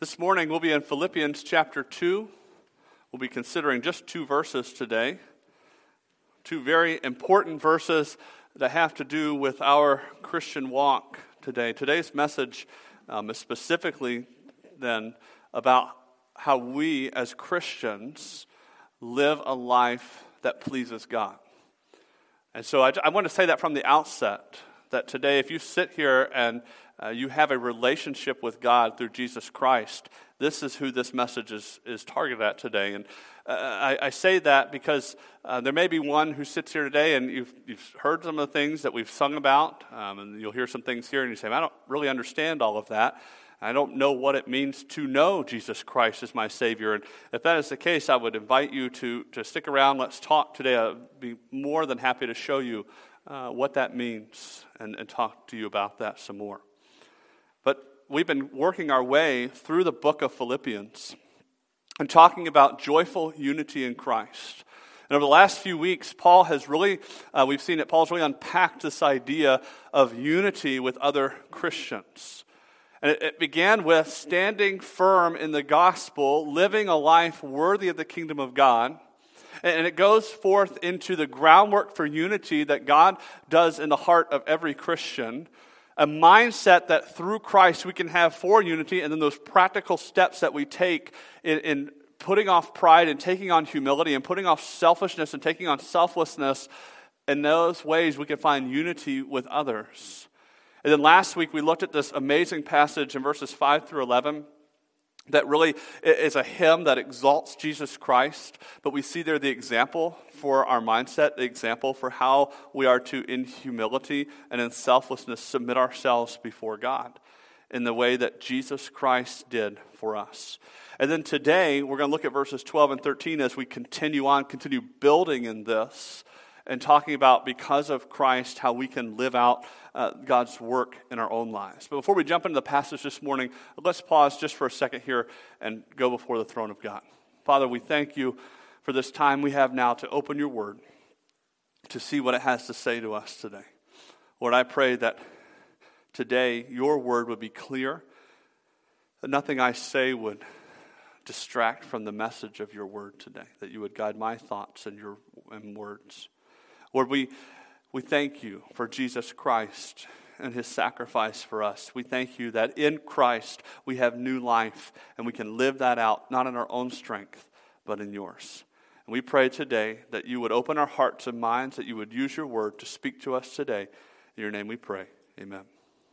This morning we'll be in Philippians chapter 2. We'll be considering just 2 verses today. 2 very important verses that have to do with our Christian walk today. Today's message is specifically then about how we as Christians live a life that pleases God. And so I want to say that from the outset, that today if you sit here and you have a relationship with God through Jesus Christ, this is who this message is targeted at today. And I say that because there may be one who sits here today and you've heard some of the things that we've sung about, and you'll hear some things here and you say, I don't really understand all of that. I don't know what it means to know Jesus Christ as my Savior. And if that is the case, I would invite you to stick around. Let's talk today. I'd be more than happy to show you what that means and talk to you about that some more. But we've been working our way through the book of Philippians and talking about joyful unity in Christ. And over the last few weeks, Paul has really, Paul's really unpacked this idea of unity with other Christians. And it began with standing firm in the gospel, living a life worthy of the kingdom of God. And it goes forth into the groundwork for unity that God does in the heart of every Christian. A mindset that through Christ we can have for unity, and then those practical steps that we take in putting off pride and taking on humility and putting off selfishness and taking on selflessness. In those ways we can find unity with others. And then last week we looked at this amazing passage in verses 5 through 11 that really is a hymn that exalts Jesus Christ, but we see there the example for our mindset, the example for how we are to, in humility and in selflessness, submit ourselves before God in the way that Jesus Christ did for us. And then today, we're going to look at verses 12 and 13 as we continue building in this and talking about, because of Christ, how we can live out God's work in our own lives. But before we jump into the passage this morning, let's pause just for a second here and go before the throne of God. Father, we thank you for this time we have now to open your word, to see what it has to say to us today. Lord, I pray that today your word would be clear, that nothing I say would distract from the message of your word today, that you would guide my thoughts and your words. Lord, we thank you for Jesus Christ and his sacrifice for us. We thank you that in Christ we have new life and we can live that out, not in our own strength, but in yours. And we pray today that you would open our hearts and minds, that you would use your word to speak to us today. In your name we pray. Amen.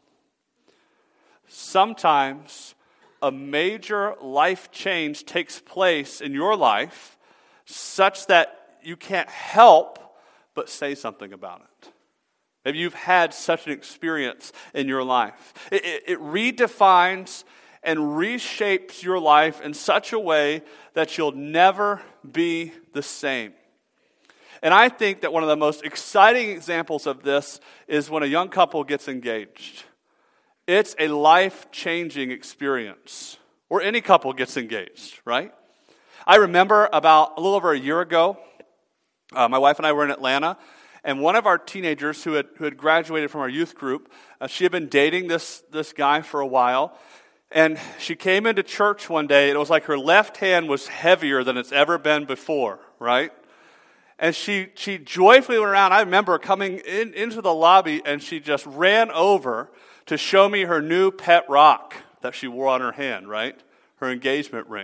Sometimes a major life change takes place in your life such that you can't help but say something about it. Maybe you've had such an experience in your life. It redefines and reshapes your life in such a way that you'll never be the same. And I think that one of the most exciting examples of this is when a young couple gets engaged. It's a life-changing experience, or any couple gets engaged, right? I remember about a little over a year ago, my wife and I were in Atlanta, and one of our teenagers who had graduated from our youth group, she had been dating this guy for a while, and she came into church one day, and it was like her left hand was heavier than it's ever been before, right? And she joyfully went around. I remember coming into the lobby, and she just ran over to show me her new pet rock that she wore on her hand, right? Her engagement ring.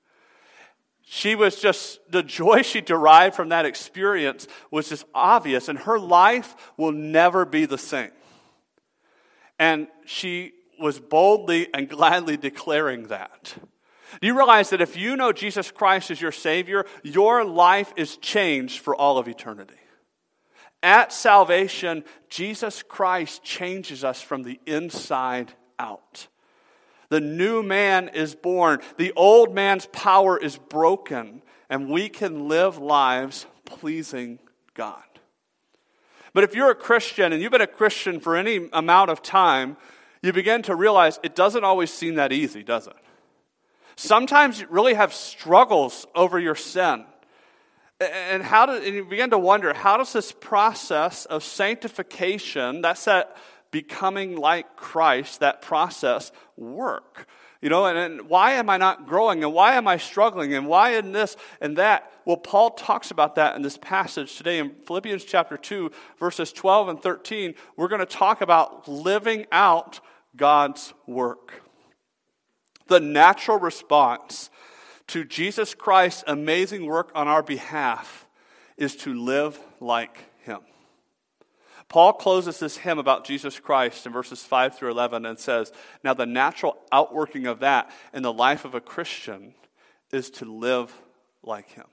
She was just, the joy she derived from that experience was just obvious, and her life will never be the same. And she was boldly and gladly declaring that. Do you realize that if you know Jesus Christ as your Savior, your life is changed for all of eternity? At salvation, Jesus Christ changes us from the inside out. The new man is born. The old man's power is broken, and we can live lives pleasing God. But if you're a Christian, and you've been a Christian for any amount of time, you begin to realize it doesn't always seem that easy, does it? Sometimes you really have struggles over your sin. And you begin to wonder, how does this process of sanctification, that's that becoming like Christ, that process work? And why am I not growing? And why am I struggling? And why in this and that? Well, Paul talks about that in this passage today in Philippians chapter 2, verses 12 and 13. We're going to talk about living out God's work. The natural response to Jesus Christ's amazing work on our behalf is to live like him. Paul closes this hymn about Jesus Christ in verses 5 through 11 and says, now the natural outworking of that in the life of a Christian is to live like him.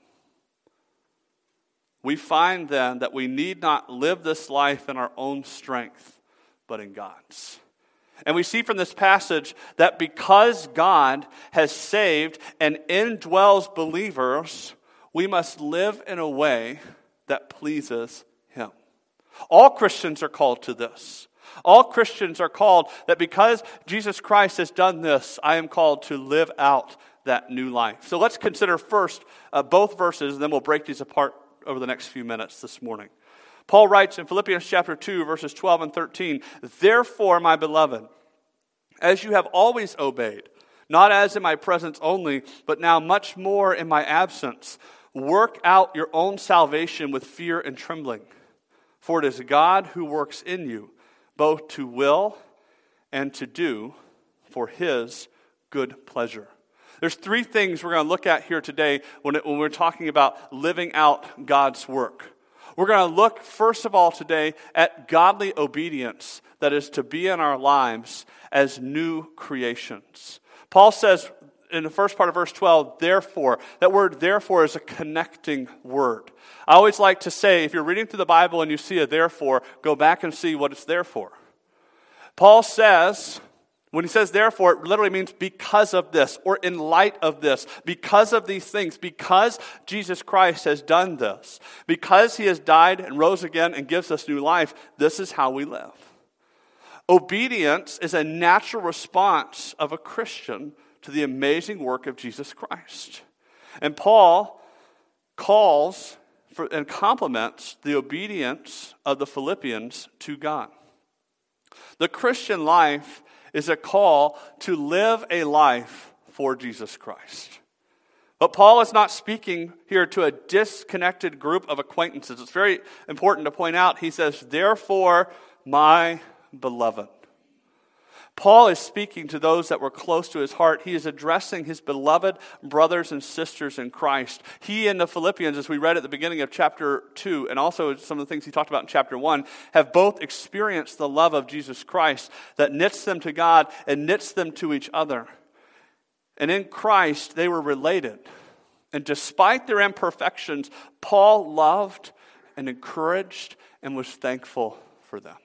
We find then that we need not live this life in our own strength, but in God's. And we see from this passage that because God has saved and indwells believers, we must live in a way that pleases him. All Christians are called to this. All Christians are called that because Jesus Christ has done this, I am called to live out that new life. So let's consider first both verses, and then we'll break these apart over the next few minutes this morning. Paul writes in Philippians chapter 2, verses 12 and 13, therefore, my beloved, as you have always obeyed, not as in my presence only, but now much more in my absence, work out your own salvation with fear and trembling. For it is God who works in you, both to will and to do for his good pleasure. There's three things we're going to look at here today when we're talking about living out God's work. We're going to look, first of all, today at godly obedience that is to be in our lives as new creations. Paul says in the first part of verse 12, therefore. That word therefore is a connecting word. I always like to say, if you're reading through the Bible and you see a therefore, go back and see what it's there for. Paul says, when he says therefore, it literally means because of this, or in light of this, because of these things, because Jesus Christ has done this, because he has died and rose again and gives us new life, this is how we live. Obedience is a natural response of a Christian to the amazing work of Jesus Christ. And Paul calls for and compliments the obedience of the Philippians to God. The Christian life is a call to live a life for Jesus Christ. But Paul is not speaking here to a disconnected group of acquaintances. It's very important to point out, he says, therefore, my beloved. Paul is speaking to those that were close to his heart. He is addressing his beloved brothers and sisters in Christ. He and the Philippians, as we read at the beginning of chapter 2, and also some of the things he talked about in chapter 1, have both experienced the love of Jesus Christ that knits them to God and knits them to each other. And in Christ, they were related. And despite their imperfections, Paul loved and encouraged and was thankful for them.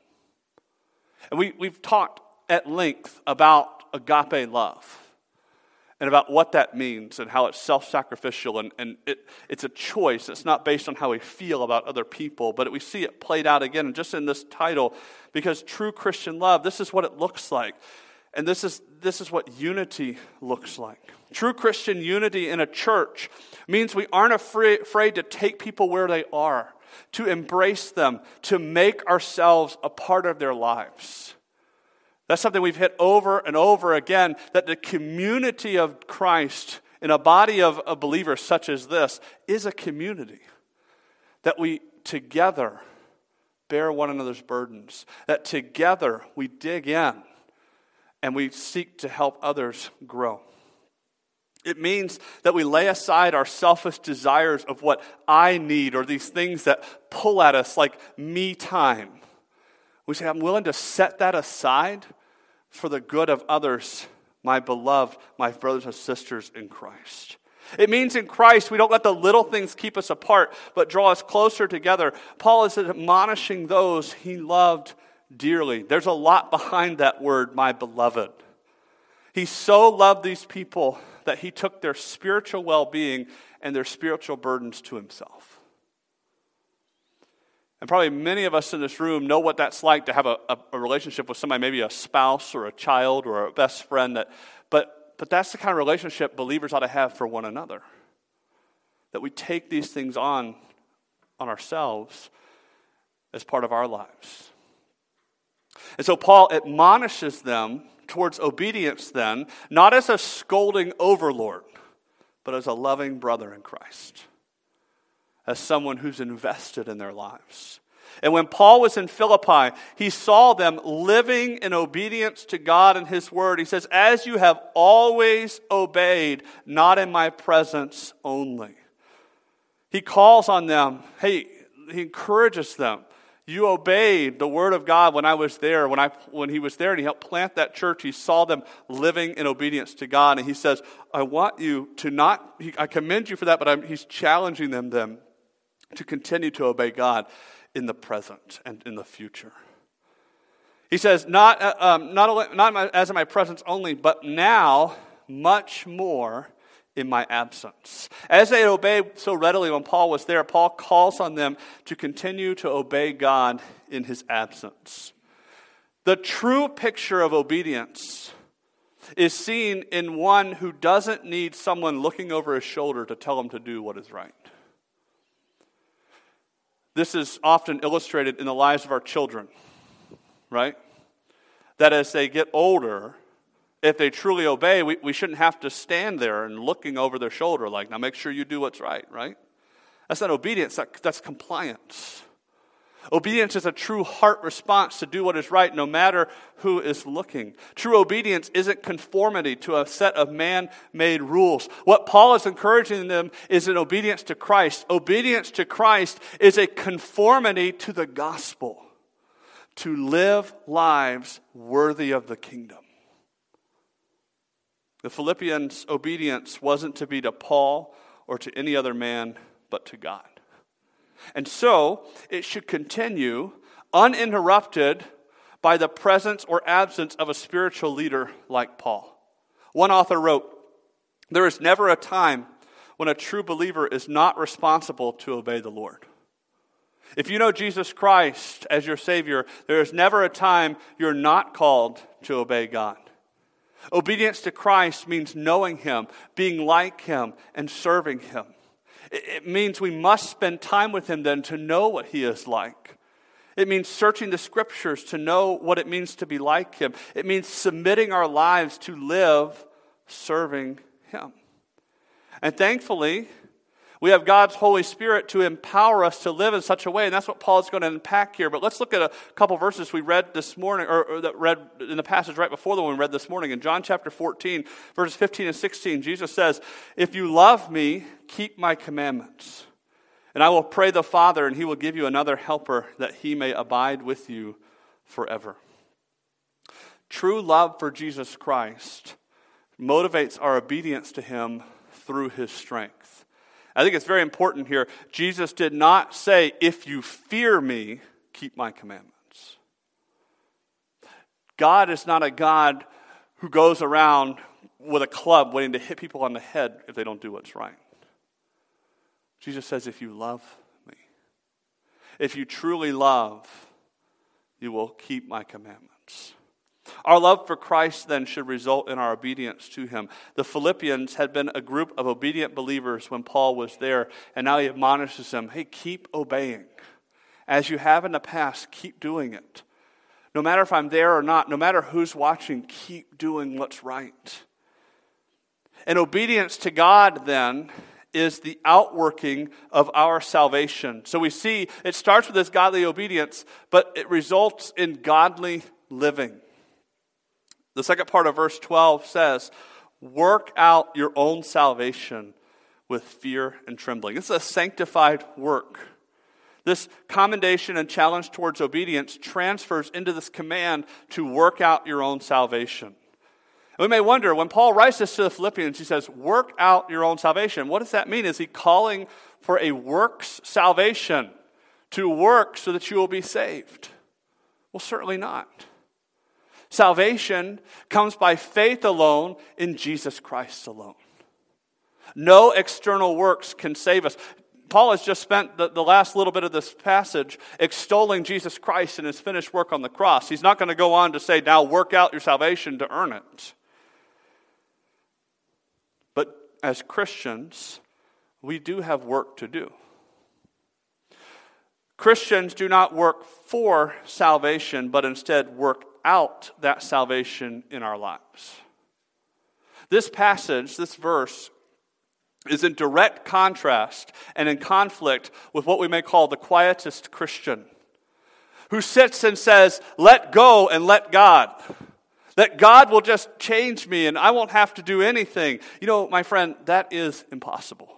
And we've talked at length about agape love and about what that means and how it's self-sacrificial and it's a choice. It's not based on how we feel about other people, but we see it played out again just in this title, because true Christian love, this is what it looks like. And this is what unity looks like. True Christian unity in a church means we aren't afraid to take people where they are, to embrace them, to make ourselves a part of their lives. That's something we've hit over and over again, that the community of Christ in a body of believers such as this is a community. That we together bear one another's burdens. That together we dig in and we seek to help others grow. It means that we lay aside our selfish desires of what I need or these things that pull at us like me time. We say, I'm willing to set that aside for the good of others, my beloved, my brothers and sisters in Christ. It means in Christ we don't let the little things keep us apart, but draw us closer together. Paul is admonishing those he loved dearly. There's a lot behind that word, my beloved. He so loved these people that he took their spiritual well-being and their spiritual burdens to himself. And probably many of us in this room know what that's like to have a relationship with somebody, maybe a spouse or a child or a best friend. But that's the kind of relationship believers ought to have for one another. That we take these things on ourselves as part of our lives. And so Paul admonishes them towards obedience then, not as a scolding overlord, but as a loving brother in Christ, as someone who's invested in their lives. And when Paul was in Philippi, he saw them living in obedience to God and His Word. He says, as you have always obeyed, not in my presence only. He calls on them. He encourages them. You obeyed the Word of God when I was there. When he was there and he helped plant that church, he saw them living in obedience to God. And he says, I want you to not, I commend you for that, but he's challenging them to continue to obey God in the present and in the future. He says, not as in my presence only, but now much more in my absence. As they obeyed so readily when Paul was there, Paul calls on them to continue to obey God in his absence. The true picture of obedience is seen in one who doesn't need someone looking over his shoulder to tell him to do what is right. This is often illustrated in the lives of our children, right? That as they get older, if they truly obey, we shouldn't have to stand there and looking over their shoulder like, now make sure you do what's right? That's not obedience, that's compliance. Obedience is a true heart response to do what is right no matter who is looking. True obedience isn't conformity to a set of man-made rules. What Paul is encouraging them is an obedience to Christ. Obedience to Christ is a conformity to the gospel, to live lives worthy of the kingdom. The Philippians' obedience wasn't to be to Paul or to any other man, but to God. And so, it should continue uninterrupted by the presence or absence of a spiritual leader like Paul. One author wrote, there is never a time when a true believer is not responsible to obey the Lord. If you know Jesus Christ as your Savior, there is never a time you're not called to obey God. Obedience to Christ means knowing Him, being like Him, and serving Him. It means we must spend time with Him then to know what He is like. It means searching the Scriptures to know what it means to be like Him. It means submitting our lives to live serving Him. And thankfully, we have God's Holy Spirit to empower us to live in such a way, and that's what Paul is going to unpack here. But let's look at a couple verses we read this morning, or that read in the passage right before the one we read this morning. In John chapter 14, verses 15 and 16, Jesus says, if you love me, keep my commandments. And I will pray the Father, and He will give you another helper, that He may abide with you forever. True love for Jesus Christ motivates our obedience to Him through His strength. I think it's very important here. Jesus did not say, if you fear me, keep my commandments. God is not a God who goes around with a club waiting to hit people on the head if they don't do what's right. Jesus says, if you love me, if you truly love, you will keep my commandments. Our love for Christ then should result in our obedience to Him. The Philippians had been a group of obedient believers when Paul was there, and now he admonishes them, hey, keep obeying. As you have in the past, keep doing it. No matter if I'm there or not, no matter who's watching, keep doing what's right. And obedience to God then is the outworking of our salvation. So we see it starts with this godly obedience, but it results in godly living. The second part of verse 12 says, work out your own salvation with fear and trembling. This is a sanctified work. This commendation and challenge towards obedience transfers into this command to work out your own salvation. And we may wonder, when Paul writes this to the Philippians, he says, work out your own salvation. What does that mean? Is he calling for a works salvation, to work so that you will be saved? Well, certainly not. Salvation comes by faith alone in Jesus Christ alone. No external works can save us. Paul has just spent the last little bit of this passage extolling Jesus Christ and His finished work on the cross. He's not going to go on to say, now work out your salvation to earn it. But as Christians, we do have work to do. Christians do not work for salvation, but instead work out that salvation in our lives. This passage, this verse, is in direct contrast and in conflict with what we may call the quietist Christian, who sits and says, let go and let God. That God will just change me and I won't have to do anything. You know, my friend, that is impossible.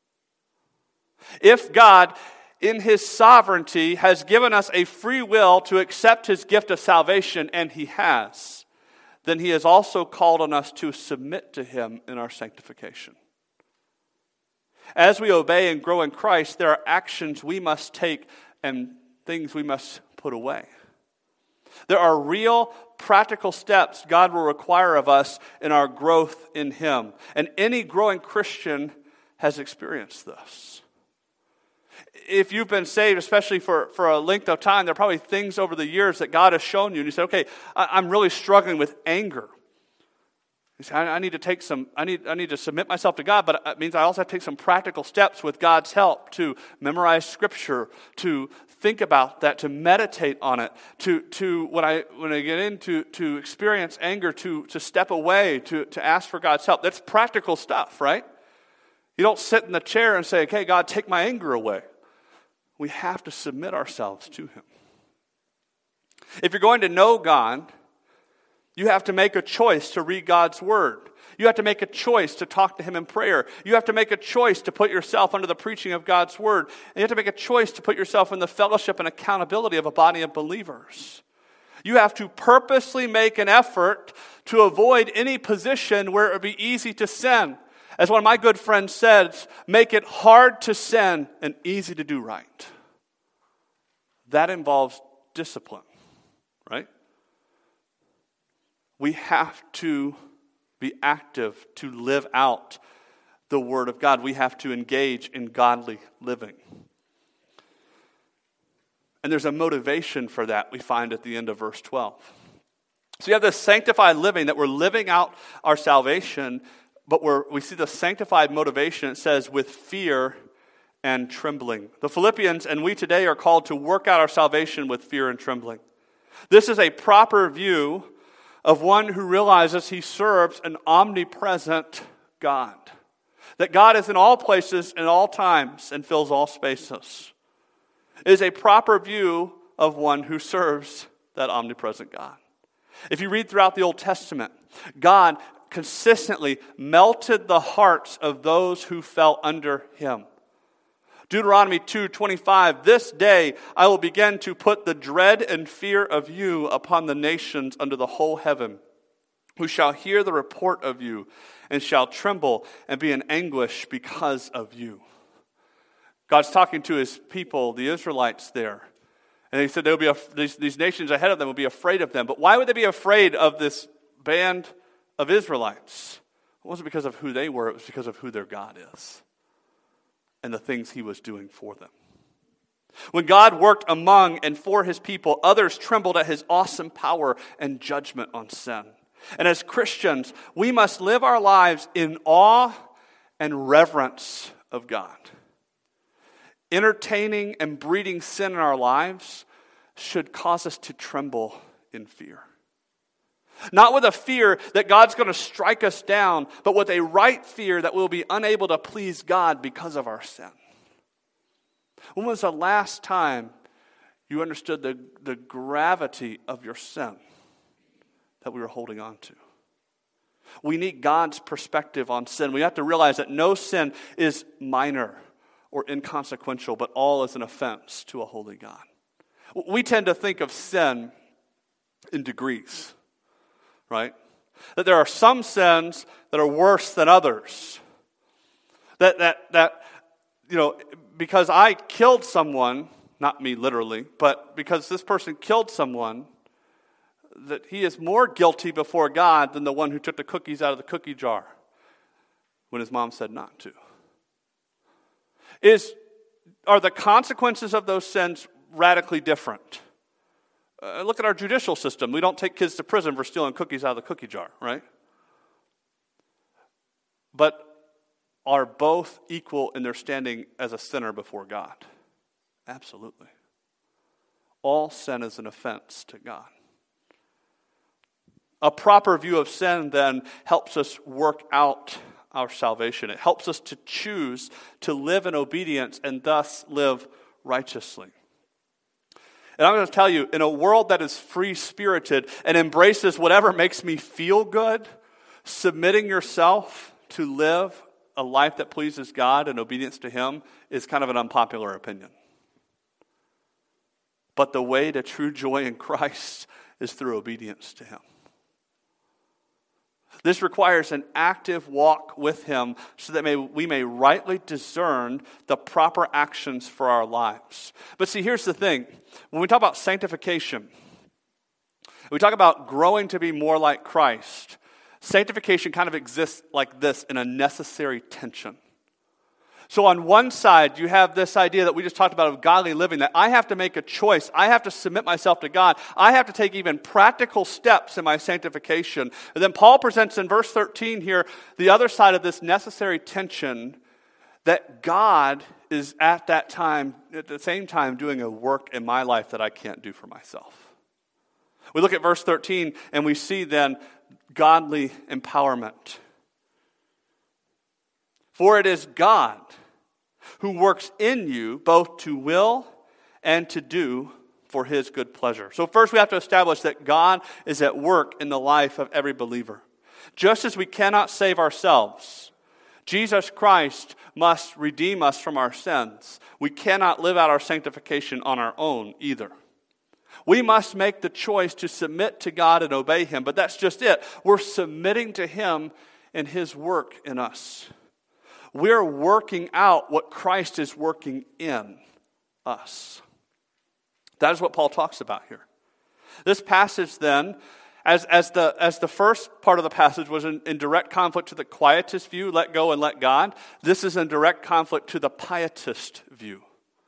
If God, in His sovereignty, has given us a free will to accept His gift of salvation, and He has, then He has also called on us to submit to Him in our sanctification. As we obey and grow in Christ, there are actions we must take and things we must put away. There are real, practical steps God will require of us in our growth in Him. And any growing Christian has experienced this. If you've been saved, especially for a length of time, there are probably things over the years that God has shown you. And you say, okay, I'm really struggling with anger. You say, I need to submit myself to God, but it means I also have to take some practical steps with God's help to memorize Scripture, to think about that, to meditate on it, to when I get into to experience anger, to step away, to ask for God's help. That's practical stuff, right? You don't sit in the chair and say, okay, God, take my anger away. We have to submit ourselves to Him. If you're going to know God, you have to make a choice to read God's Word. You have to make a choice to talk to Him in prayer. You have to make a choice to put yourself under the preaching of God's Word. And you have to make a choice to put yourself in the fellowship and accountability of a body of believers. You have to purposely make an effort to avoid any position where it would be easy to sin. As one of my good friends says, make it hard to sin and easy to do right. That involves discipline, right? We have to be active to live out the Word of God. We have to engage in godly living. And there's a motivation for that we find at the end of verse 12. So you have this sanctified living, that we're living out our salvation, but we see the sanctified motivation. It says, with fear and trembling. The Philippians and we today are called to work out our salvation with fear and trembling. This is a proper view of one who realizes he serves an omnipresent God. That God is in all places and all times and fills all spaces. It is a proper view of one who serves that omnipresent God. If you read throughout the Old Testament, God consistently melted the hearts of those who fell under Him. Deuteronomy 2:25, this day I will begin to put the dread and fear of you upon the nations under the whole heaven, who shall hear the report of you and shall tremble and be in anguish because of you. God's talking to His people, the Israelites there. And He said there will be these nations ahead of them will be afraid of them. But why would they be afraid of this band of Israelites? It wasn't because of who they were, it was because of who their God is and the things He was doing for them. When God worked among and for His people, others trembled at His awesome power and judgment on sin. And as Christians, we must live our lives in awe and reverence of God. Entertaining and breeding sin in our lives should cause us to tremble in fear. Not with a fear that God's going to strike us down, but with a right fear that we'll be unable to please God because of our sin. When was the last time you understood the gravity of your sin that we were holding on to? We need God's perspective on sin. We have to realize that no sin is minor or inconsequential, but all is an offense to a holy God. We tend to think of sin in degrees. Right? That there are some sins that are worse than others. That because I killed someone, not me literally, but because this person killed someone, that he is more guilty before God than the one who took the cookies out of the cookie jar when his mom said not to. Are the consequences of those sins radically different? Look at our judicial system. We don't take kids to prison for stealing cookies out of the cookie jar, right? But are both equal in their standing as a sinner before God? Absolutely. All sin is an offense to God. A proper view of sin then helps us work out our salvation. It helps us to choose to live in obedience and thus live righteously. And I'm going to tell you, in a world that is free-spirited and embraces whatever makes me feel good, submitting yourself to live a life that pleases God and obedience to Him is kind of an unpopular opinion. But the way to true joy in Christ is through obedience to Him. This requires an active walk with Him so that we may rightly discern the proper actions for our lives. But see, here's the thing. When we talk about sanctification, we talk about growing to be more like Christ. Sanctification kind of exists like this in a necessary tension. So on one side, you have this idea that we just talked about of godly living, that I have to make a choice. I have to submit myself to God. I have to take even practical steps in my sanctification. And then Paul presents in verse 13 here the other side of this necessary tension, that God is at the same time doing a work in my life that I can't do for myself. We look at verse 13 and we see then godly empowerment. For it is God who works in you both to will and to do for His good pleasure. So first we have to establish that God is at work in the life of every believer. Just as we cannot save ourselves, Jesus Christ must redeem us from our sins. We cannot live out our sanctification on our own either. We must make the choice to submit to God and obey Him, but that's just it. We're submitting to Him and His work in us. We're working out what Christ is working in us. That is what Paul talks about here. This passage then, as the first part of the passage was in direct conflict to the quietist view, let go and let God, this is in direct conflict to the pietist view.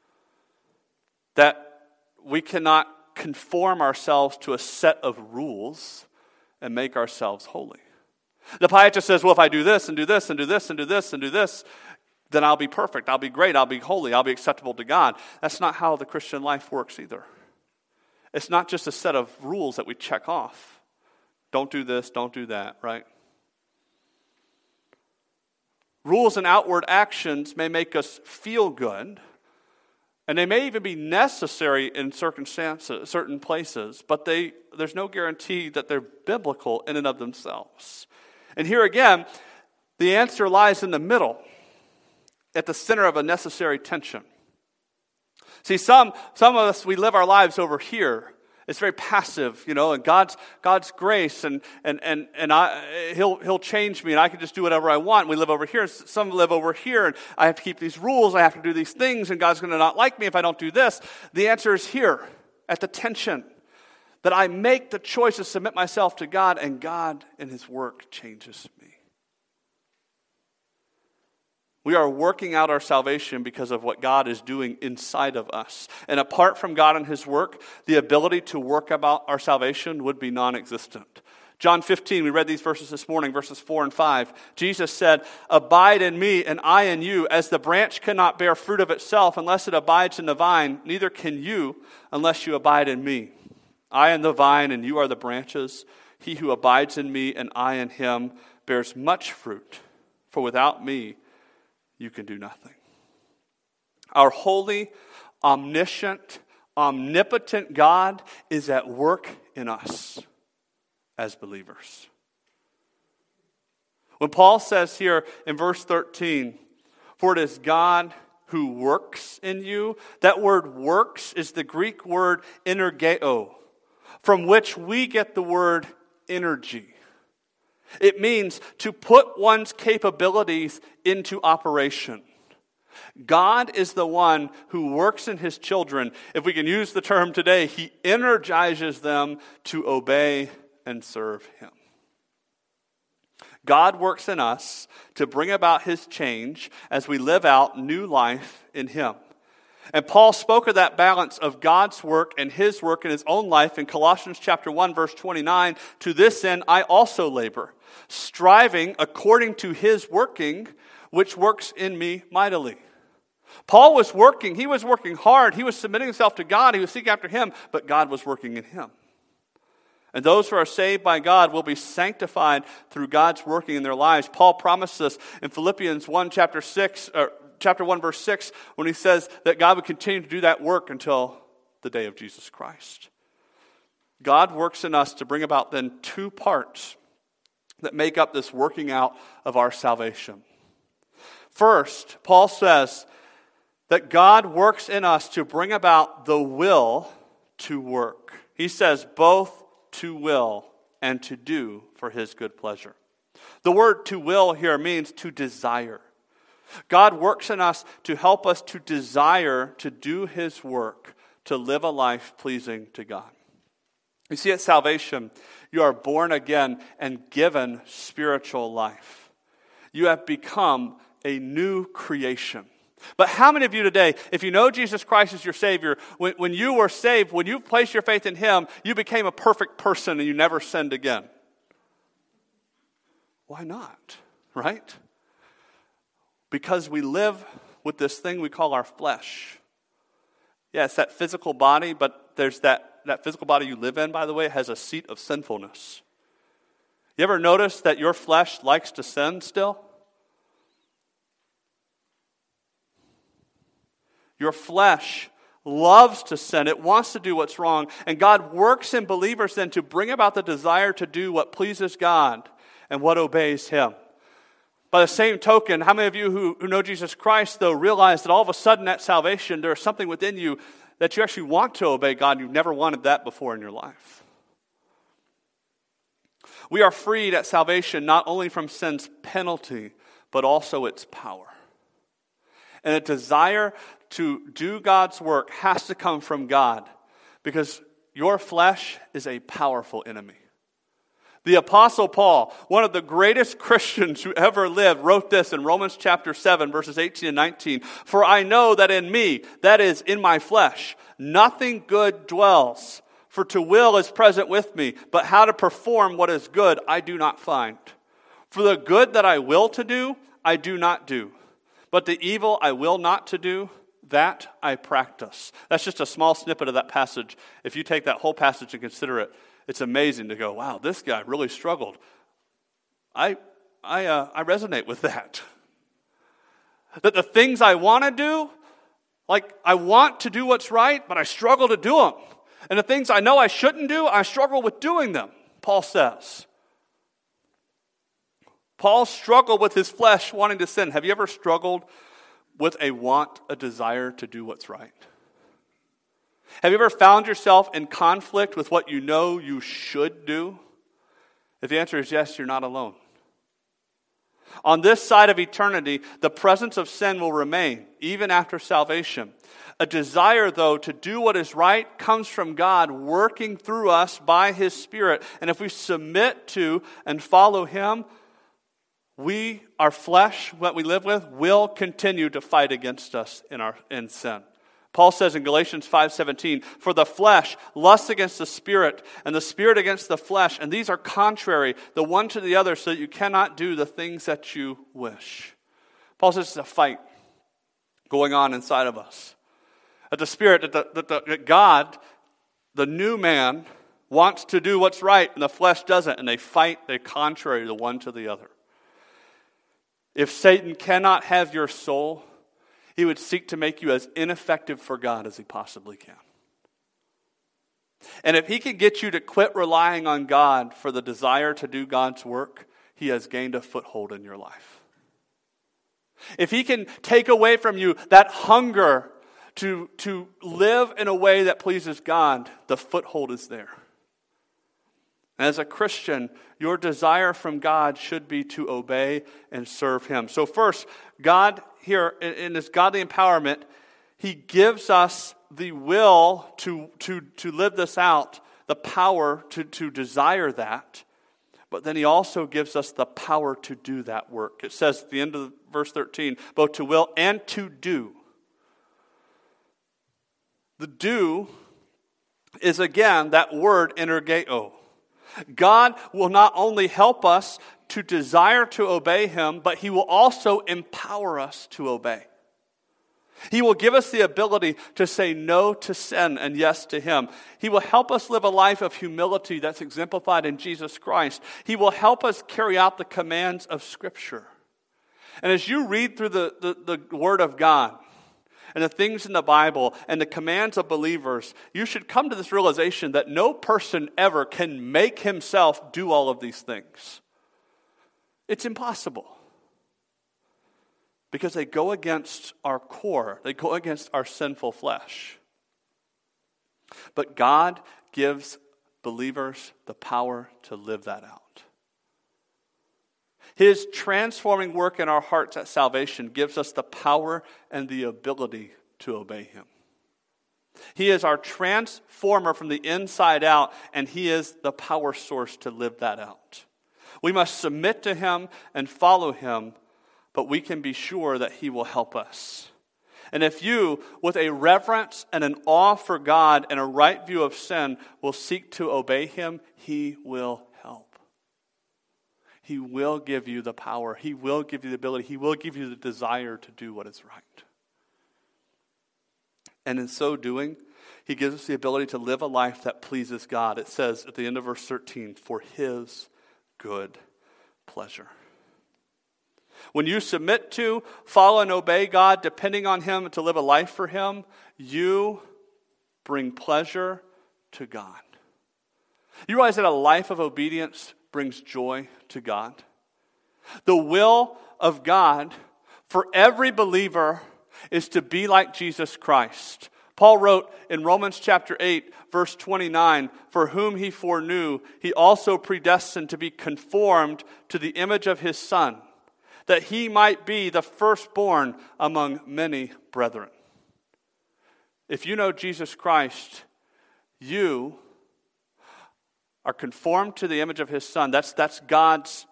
That we cannot conform ourselves to a set of rules and make ourselves holy. The pietist says, well, if I do this and do this and do this and do this and do this, then I'll be perfect, I'll be great, I'll be holy, I'll be acceptable to God. That's not how the Christian life works either. It's not just a set of rules that we check off. Don't do this, don't do that, right? Rules and outward actions may make us feel good, and they may even be necessary in circumstances, certain places, but there's no guarantee that they're biblical in and of themselves. And here again, the answer lies in the middle, at the center of a necessary tension. See, some of us, we live our lives over here. It's very passive, and God's grace, and He'll change me, and I can just do whatever I want. We live over here. Some live over here, and I have to keep these rules. I have to do these things, and God's going to not like me if I don't do this. The answer is here, at the tension, that I make the choice to submit myself to God, and God in His work changes me. We are working out our salvation because of what God is doing inside of us. And apart from God and His work, the ability to work about our salvation would be non-existent. John 15, we read these verses this morning, verses 4 and 5. Jesus said, "Abide in me and I in you, as the branch cannot bear fruit of itself unless it abides in the vine, neither can you unless you abide in me. I am the vine and you are the branches. He who abides in me and I in him bears much fruit, for without me you can do nothing." Our holy, omniscient, omnipotent God is at work in us as believers. When Paul says here in verse 13, "For it is God who works in you," that word works is the Greek word energeo, from which we get the word energy. It means to put one's capabilities into operation. God is the one who works in His children. If we can use the term today, He energizes them to obey and serve Him. God works in us to bring about His change as we live out new life in Him. And Paul spoke of that balance of God's work and His work in his own life in Colossians chapter 1, verse 29. "To this end I also labor, striving according to His working, which works in me mightily." Paul was working. He was working hard. He was submitting himself to God. He was seeking after Him, but God was working in him. And those who are saved by God will be sanctified through God's working in their lives. Paul promised us in Philippians 1, chapter 1, verse 6, when he says that God would continue to do that work until the day of Jesus Christ. God works in us to bring about then two parts that make up this working out of our salvation. First, Paul says that God works in us to bring about the will to work. He says both to will and to do for his good pleasure. The word to will here means to desire. God works in us to help us to desire to do his work, to live a life pleasing to God. You see, at salvation, you are born again and given spiritual life. You have become a new creation. But how many of you today, if you know Jesus Christ as your Savior, when you were saved, when you placed your faith in him, you became a perfect person and you never sinned again? Why not? Right? Because we live with this thing we call our flesh. Yeah, it's that physical body, but there's that physical body you live in, by the way, has a seat of sinfulness. You ever notice that your flesh likes to sin still? Your flesh loves to sin. It wants to do what's wrong. And God works in believers then to bring about the desire to do what pleases God and what obeys him. By the same token, how many of you who know Jesus Christ, though, realize that all of a sudden at salvation, there is something within you that you actually want to obey God? You've never wanted that before in your life. We are freed at salvation not only from sin's penalty, but also its power. And a desire to do God's work has to come from God, because your flesh is a powerful enemy. The Apostle Paul, one of the greatest Christians who ever lived, wrote this in Romans chapter 7, verses 18 and 19. For I know that in me, that is, in my flesh, nothing good dwells. For to will is present with me, but how to perform what is good I do not find. For the good that I will to do, I do not do. But the evil I will not to do, that I practice. That's just a small snippet of that passage. If you take that whole passage and consider it, it's amazing to go, wow, this guy really struggled. I resonate with that. That the things I want to do, like I want to do what's right, but I struggle to do them. And the things I know I shouldn't do, I struggle with doing them, Paul says. Paul struggled with his flesh wanting to sin. Have you ever struggled with a desire to do what's right? Have you ever found yourself in conflict with what you know you should do? If the answer is yes, you're not alone. On this side of eternity, the presence of sin will remain, even after salvation. A desire, though, to do what is right comes from God working through us by his Spirit. And if we submit to and follow him, our flesh, what we live with, will continue to fight against us in sin. Paul says in Galatians 5:17, for the flesh lusts against the Spirit, and the Spirit against the flesh, and these are contrary, the one to the other, so that you cannot do the things that you wish. Paul says it's a fight going on inside of us. That the Spirit, that God, the new man, wants to do what's right, and the flesh doesn't, and they fight, they're contrary the one to the other. If Satan cannot have your soul, he would seek to make you as ineffective for God as he possibly can. And if he can get you to quit relying on God for the desire to do God's work, he has gained a foothold in your life. If he can take away from you that hunger to live in a way that pleases God, the foothold is there. And as a Christian, your desire from God should be to obey and serve him. So first, God here, in his godly empowerment, he gives us the will to live this out, the power to desire that. But then he also gives us the power to do that work. It says at the end of verse 13, both to will and to do. The do is again that word energeo. God will not only help us to desire to obey him, but he will also empower us to obey. He will give us the ability to say no to sin and yes to Him. He will help us live a life of humility that's exemplified in Jesus Christ. He will help us carry out the commands of Scripture. And as you read through the Word of God and the things in the Bible and the commands of believers, you should come to this realization that no person ever can make himself do all of these things. It's impossible. Because they go against our core. They go against our sinful flesh. But God gives believers the power to live that out. His transforming work in our hearts at salvation gives us the power and the ability to obey Him. He is our transformer from the inside out, and He is the power source to live that out. We must submit to Him and follow Him, but we can be sure that He will help us. And if you, with a reverence and an awe for God and a right view of sin, will seek to obey Him, He will help. He will give you the power. He will give you the ability. He will give you the desire to do what is right. And in so doing, He gives us the ability to live a life that pleases God. It says at the end of verse 13, for His good pleasure. When you submit to, follow, and obey God, depending on Him to live a life for Him, you bring pleasure to God. You realize that a life of obedience brings joy to God? The will of God for every believer is to be like Jesus Christ. Paul wrote in Romans chapter 8, verse 29, for whom He foreknew, He also predestined to be conformed to the image of His Son, that He might be the firstborn among many brethren. If you know Jesus Christ, you are conformed to the image of His Son. That is God's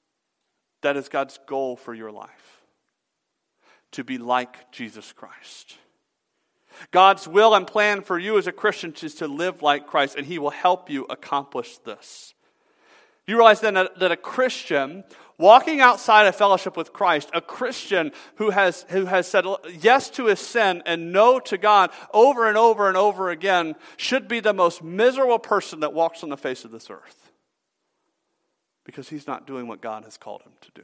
goal for your life. To be like Jesus Christ. God's will and plan for you as a Christian is to live like Christ, and He will help you accomplish this. You realize then that a Christian walking outside of fellowship with Christ, a Christian who has said yes to his sin and no to God over and over and over again, should be the most miserable person that walks on the face of this earth. Because he's not doing what God has called him to do.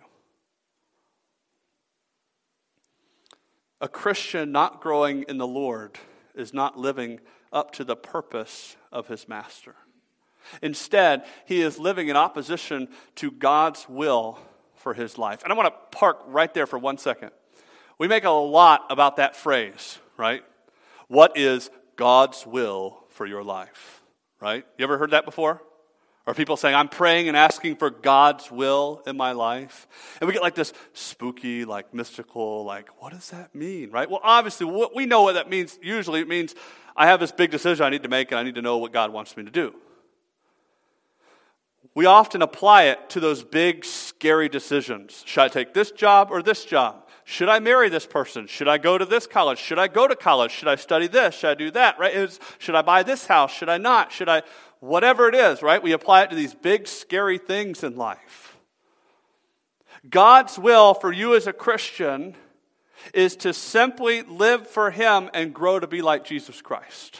A Christian not growing in the Lord is not living up to the purpose of his master. Instead, he is living in opposition to God's will for his life. And I want to park right there for 1 second. We make a lot about that phrase, right? What is God's will for your life, right? You ever heard that before? Or people saying, I'm praying and asking for God's will in my life. And we get like this spooky, like mystical, like, what does that mean, right? Well, obviously, we know what that means. Usually it means I have this big decision I need to make and I need to know what God wants me to do. We often apply it to those big, scary decisions. Should I take this job or this job? Should I marry this person? Should I go to this college? Should I go to college? Should I study this? Should I do that? Right? Should I buy this house? Should I not? Should I? Whatever it is, right? We apply it to these big, scary things in life. God's will for you as a Christian is to simply live for Him and grow to be like Jesus Christ.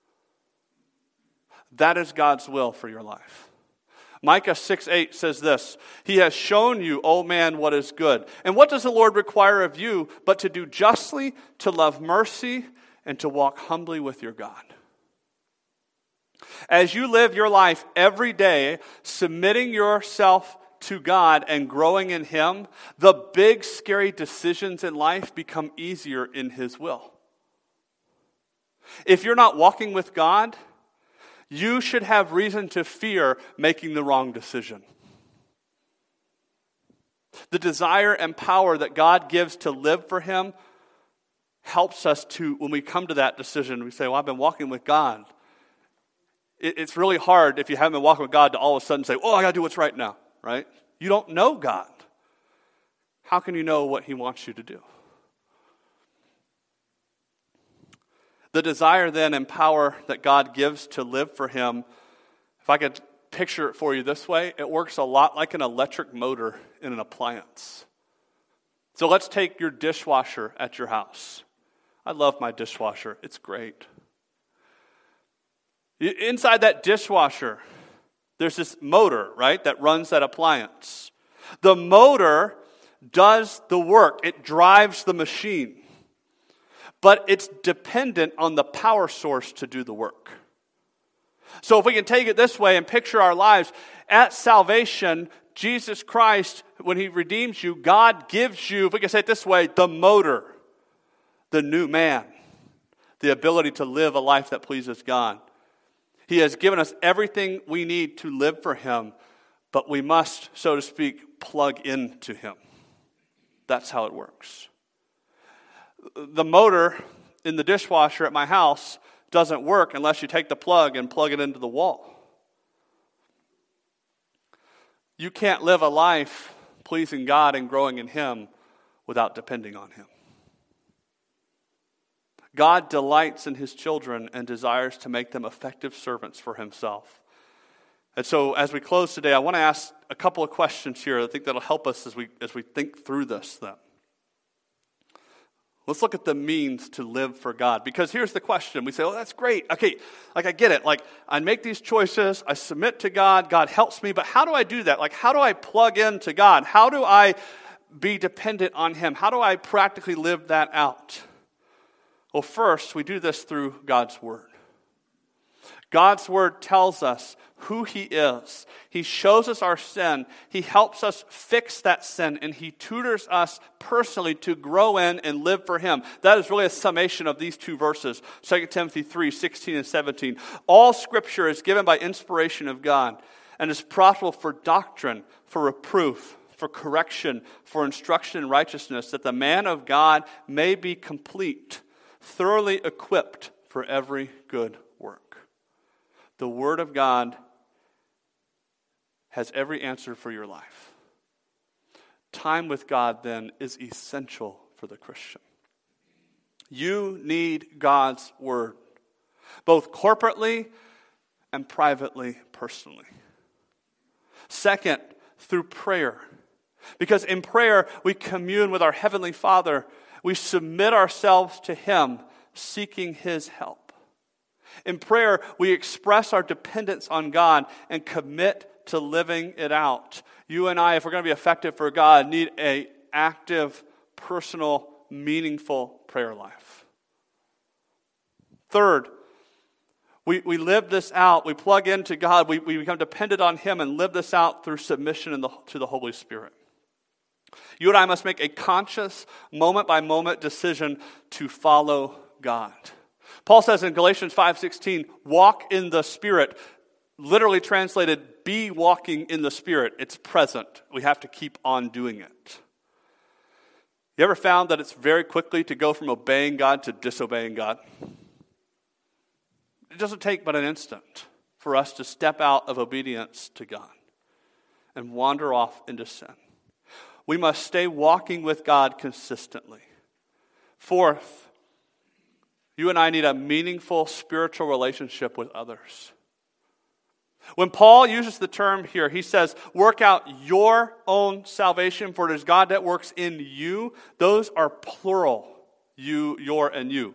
That is God's will for your life. Micah 6:8 says this, He has shown you, O man, what is good. And what does the Lord require of you but to do justly, to love mercy, and to walk humbly with your God? As you live your life every day, submitting yourself to God and growing in Him, the big, scary decisions in life become easier in His will. If you're not walking with God, you should have reason to fear making the wrong decision. The desire and power that God gives to live for Him helps us to, when we come to that decision, we say, well, I've been walking with God. It's really hard if you haven't been walking with God to all of a sudden say, oh, I got to do what's right now, right? You don't know God. How can you know what He wants you to do? The desire then and power that God gives to live for Him, if I could picture it for you this way, it works a lot like an electric motor in an appliance. So let's take your dishwasher at your house. I love my dishwasher. It's great. Inside that dishwasher, there's this motor, right, that runs that appliance. The motor does the work. It drives the machine. But it's dependent on the power source to do the work. So if we can take it this way and picture our lives, at salvation, Jesus Christ, when He redeems you, God gives you, if we can say it this way, the motor, the new man, the ability to live a life that pleases God. He has given us everything we need to live for Him, but we must, so to speak, plug into Him. That's how it works. The motor in the dishwasher at my house doesn't work unless you take the plug and plug it into the wall. You can't live a life pleasing God and growing in Him without depending on Him. God delights in His children and desires to make them effective servants for Himself. And so as we close today, I want to ask a couple of questions here. I think that'll help us as we think through this then. Let's look at the means to live for God. Because here's the question. We say, oh, that's great. Okay, like I get it. Like I make these choices. I submit to God. God helps me. But how do I do that? Like how do I plug into God? How do I be dependent on Him? How do I practically live that out? Well, first, we do this through God's Word. God's Word tells us who He is. He shows us our sin. He helps us fix that sin, and He tutors us personally to grow in and live for Him. That is really a summation of these two verses, 2 Timothy 3:16 and 17. All Scripture is given by inspiration of God and is profitable for doctrine, for reproof, for correction, for instruction in righteousness, that the man of God may be complete, thoroughly equipped for every good work. The Word of God has every answer for your life. Time with God, then, is essential for the Christian. You need God's Word, both corporately and privately, personally. Second, through prayer. Because in prayer, we commune with our Heavenly Father. We submit ourselves to Him, seeking His help. In prayer, we express our dependence on God and commit to living it out. You and I, if we're going to be effective for God, need an active, personal, meaningful prayer life. Third, we live this out. We plug into God. We become dependent on Him and live this out through submission to the Holy Spirit. You and I must make a conscious, moment-by-moment decision to follow God. Paul says in Galatians 5:16, walk in the Spirit. Literally translated, be walking in the Spirit. It's present. We have to keep on doing it. You ever found that it's very quickly to go from obeying God to disobeying God? It doesn't take but an instant for us to step out of obedience to God and wander off into sin. We must stay walking with God consistently. Fourth, you and I need a meaningful spiritual relationship with others. When Paul uses the term here, he says, work out your own salvation, for it is God that works in you. Those are plural, you, your, and you.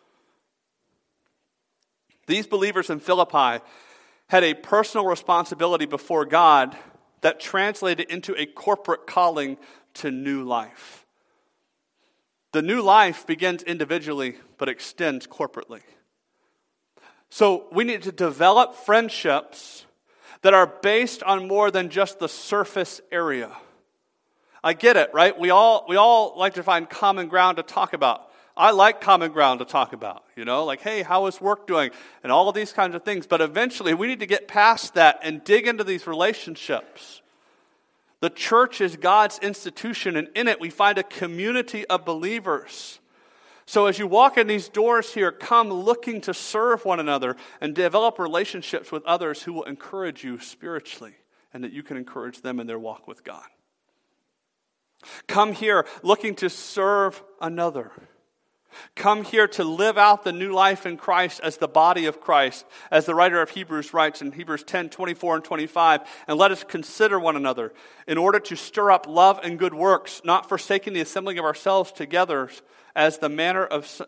These believers in Philippi had a personal responsibility before God that translated into a corporate calling to new life. The new life begins individually, but extends corporately. So we need to develop friendships that are based on more than just the surface area. I get it, right? We all like to find common ground to talk about. I like common ground to talk about, like, hey, how is work doing? And all of these kinds of things. But eventually we need to get past that and dig into these relationships. The church is God's institution, and in it we find a community of believers. So as you walk in these doors here, come looking to serve one another and develop relationships with others who will encourage you spiritually, and that you can encourage them in their walk with God. Come here looking to serve another. Come here to live out the new life in Christ as the body of Christ, as the writer of Hebrews writes in Hebrews 10:24 and 25, and let us consider one another in order to stir up love and good works, not forsaking the assembling of ourselves together as is the manner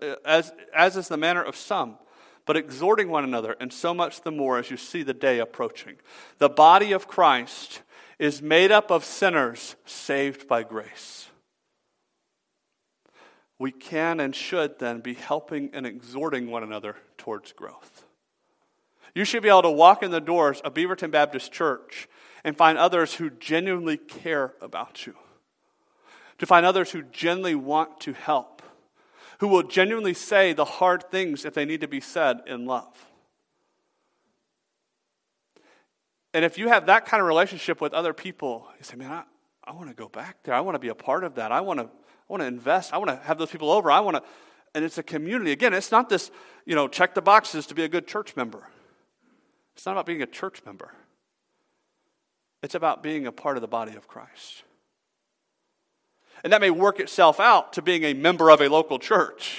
of some, but exhorting one another, and so much the more as you see the day approaching. The body of Christ is made up of sinners saved by grace. We can and should then be helping and exhorting one another towards growth. You should be able to walk in the doors of Beaverton Baptist Church and find others who genuinely care about you, to find others who genuinely want to help, who will genuinely say the hard things if they need to be said in love. And if you have that kind of relationship with other people, you say, man, I want to go back there. I want to be a part of that. I want to invest. I want to have those people over. And it's a community. Again, it's not this, check the boxes to be a good church member. It's not about being a church member. It's about being a part of the body of Christ. And that may work itself out to being a member of a local church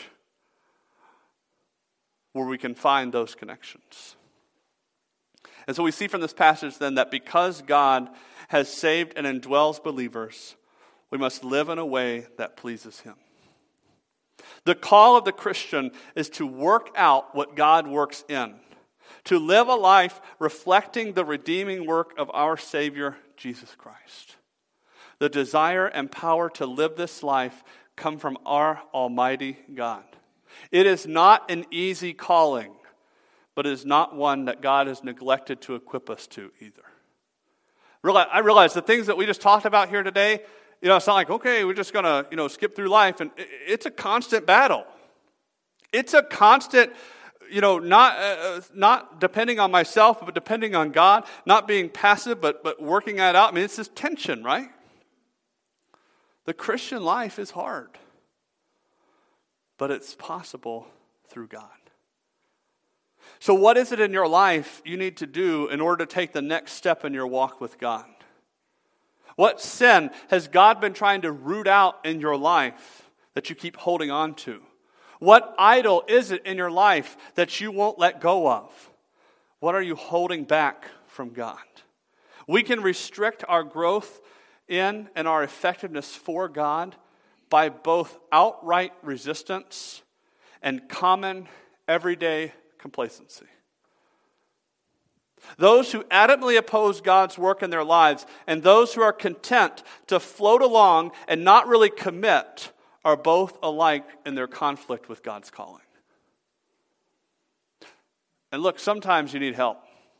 where we can find those connections. And so we see from this passage then that because God has saved and indwells believers, we must live in a way that pleases Him. The call of the Christian is to work out what God works in, to live a life reflecting the redeeming work of our Savior, Jesus Christ. The desire and power to live this life come from our Almighty God. It is not an easy calling, but it is not one that God has neglected to equip us to either. I realize the things that we just talked about here today, it's not like, okay, we're just going to, skip through life. And it's a constant battle. It's a constant, not depending on myself, but depending on God, not being passive, but working that out. I mean, it's this tension, right? The Christian life is hard, but it's possible through God. So what is it in your life you need to do in order to take the next step in your walk with God? What sin has God been trying to root out in your life that you keep holding on to? What idol is it in your life that you won't let go of? What are you holding back from God? We can restrict our growth in and our effectiveness for God by both outright resistance and common everyday complacency. Those who adamantly oppose God's work in their lives and those who are content to float along and not really commit are both alike in their conflict with God's calling. And look, sometimes you need help.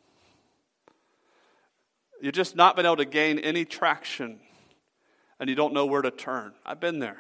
You've just not been able to gain any traction and you don't know where to turn. I've been there.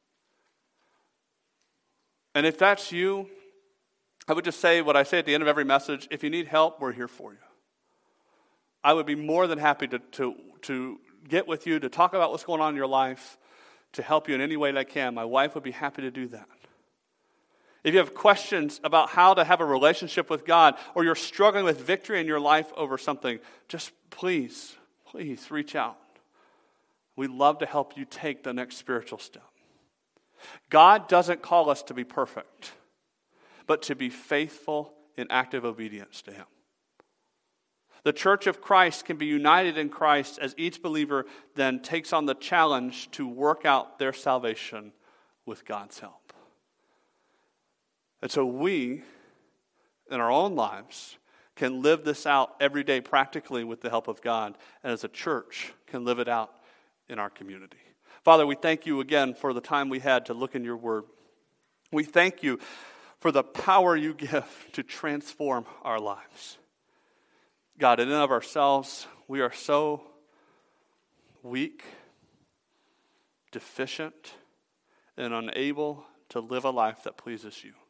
And if that's you, I would just say what I say at the end of every message: if you need help, we're here for you. I would be more than happy to get with you, to talk about what's going on in your life, to help you in any way that I can. My wife would be happy to do that. If you have questions about how to have a relationship with God, or you're struggling with victory in your life over something, just please reach out. We'd love to help you take the next spiritual step. God doesn't call us to be perfect, but to be faithful in active obedience to Him. The church of Christ can be united in Christ as each believer then takes on the challenge to work out their salvation with God's help. And so we, in our own lives, can live this out every day practically with the help of God, and as a church can live it out in our community. Father, we thank you again for the time we had to look in your word. We thank you for the power you give to transform our lives. God, in and of ourselves, we are so weak, deficient, and unable to live a life that pleases you.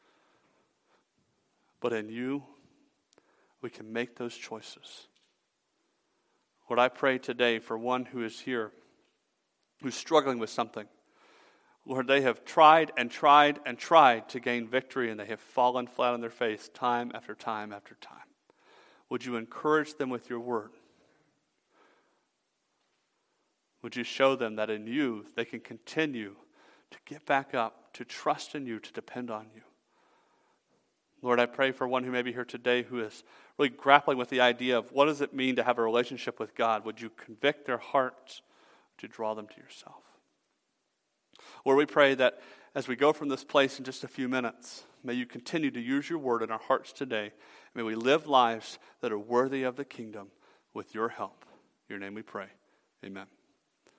But in you, we can make those choices. Lord, I pray today for one who is here, who's struggling with something. Lord, they have tried and tried and tried to gain victory, and they have fallen flat on their face time after time after time. Would you encourage them with your word? Would you show them that in you they can continue to get back up, to trust in you, to depend on you. Lord, I pray for one who may be here today who is really grappling with the idea of what does it mean to have a relationship with God. Would you convict their hearts to draw them to yourself? Lord, we pray that as we go from this place in just a few minutes, may you continue to use your word in our hearts today. May we live lives that are worthy of the kingdom with your help. In your name we pray. Amen.